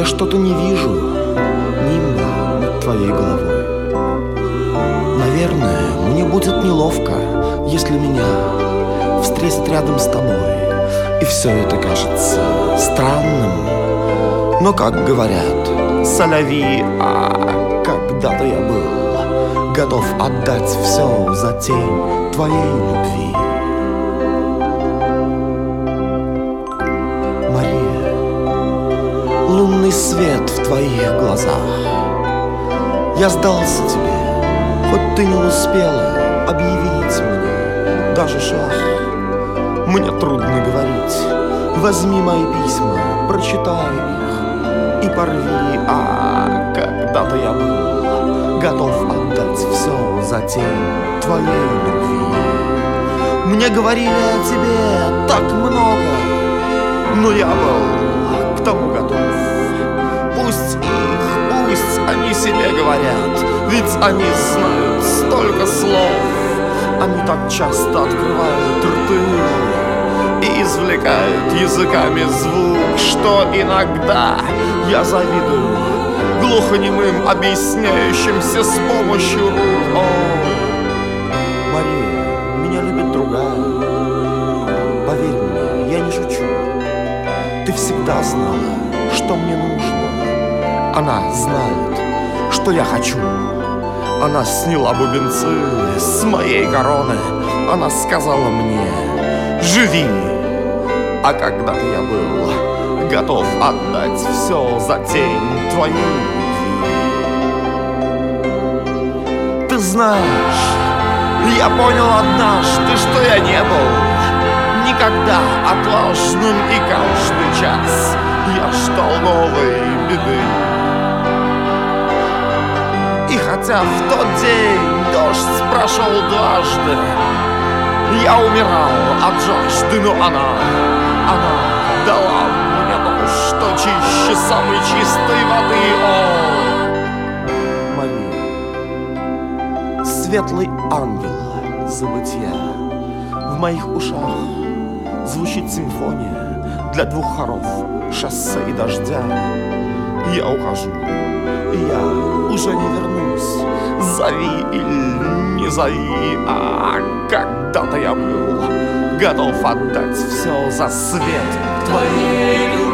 я что-то не вижу нимба над твоей головой. Наверное, мне будет неловко, если меня встретят рядом с тобой, и все это кажется странным. Но, как говорят, соляви, а когда-то я был готов отдать все за тень твоей любви. Мария, лунный свет в твоих глазах. Я сдался тебе, хоть ты не успела объявить мне даже шаг. Мне трудно говорить, возьми мои письма, прочитай их и порви. А когда-то я был готов отдать все за тень твоей любви. Мне говорили о тебе так много, но я был к тому готов. Пусть они себе говорят, ведь они знают столько слов. Они так часто открывают рты и извлекают языками звук, что иногда я завидую глухонемым, объясняющимся с помощью рук. О, Мария, меня любит другая. Поверь мне, я не шучу. Ты всегда знала, что мне нужно. Она знает, что я хочу. Она сняла бубенцы с моей короны. Она сказала мне: живи. А когда-то я был готов отдать все за тень твоей любви. Ты знаешь, я понял однажды, что я не был никогда отважным, и каждый час я ждал новой беды. И хотя в тот день дождь прошел дважды, я умирал от жажды, но она дала мне то, что чище самой чистой воды. О, Мария, светлый ангел забытья, в моих ушах звучит симфония для двух хоров, шоссе и дождя. Я ухожу, и я уже не вернусь. Зови или не зови, а когда-то я был готов отдать все за свет твоей любви.